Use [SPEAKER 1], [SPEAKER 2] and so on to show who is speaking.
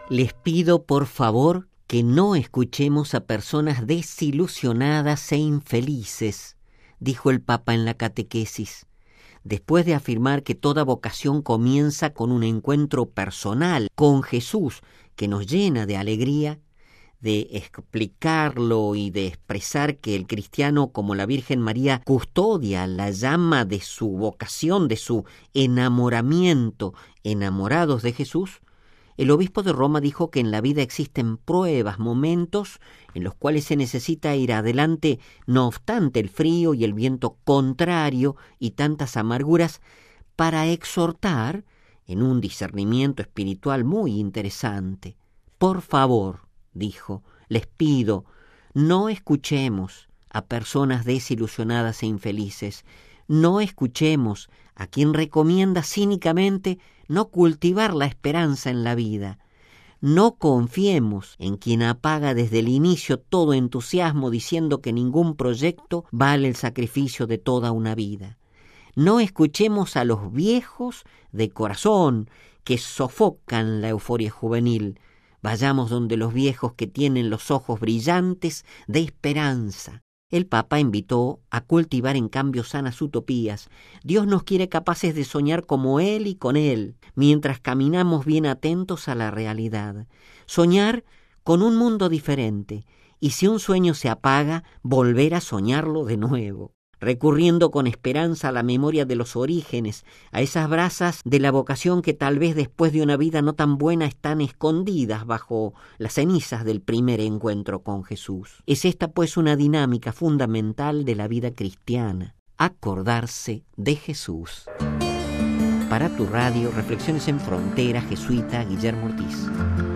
[SPEAKER 1] Les pido por favor que no escuchemos a personas desilusionadas e infelices, dijo el Papa en la catequesis, después de afirmar que toda vocación comienza con un encuentro personal con Jesús que nos llena de alegría. De explicarlo y de expresar que el cristiano, como la Virgen María, custodia la llama de su vocación, de su enamoramiento, enamorados de Jesús, el obispo de Roma dijo que en la vida existen pruebas, momentos en los cuales se necesita ir adelante, no obstante el frío y el viento contrario y tantas amarguras, para exhortar en un discernimiento espiritual muy interesante. Por favor, dijo, les pido, no escuchemos a personas desilusionadas e infelices, no escuchemos a quien recomienda cínicamente no cultivar la esperanza en la vida, no confiemos en quien apaga desde el inicio todo entusiasmo diciendo que ningún proyecto vale el sacrificio de toda una vida. No escuchemos a los viejos de corazón que sofocan la euforia juvenil. Vayamos donde los viejos que tienen los ojos brillantes de esperanza. El Papa invitó a cultivar en cambio sanas utopías. Dios nos quiere capaces de soñar como Él y con Él, mientras caminamos bien atentos a la realidad. Soñar con un mundo diferente, y si un sueño se apaga, volver a soñarlo de nuevo. Recurriendo con esperanza a la memoria de los orígenes, a esas brasas de la vocación que tal vez después de una vida no tan buena están escondidas bajo las cenizas del primer encuentro con Jesús. Es esta pues una dinámica fundamental de la vida cristiana, acordarse de Jesús. Para tu radio, Reflexiones en Frontera, jesuita Guillermo Ortiz.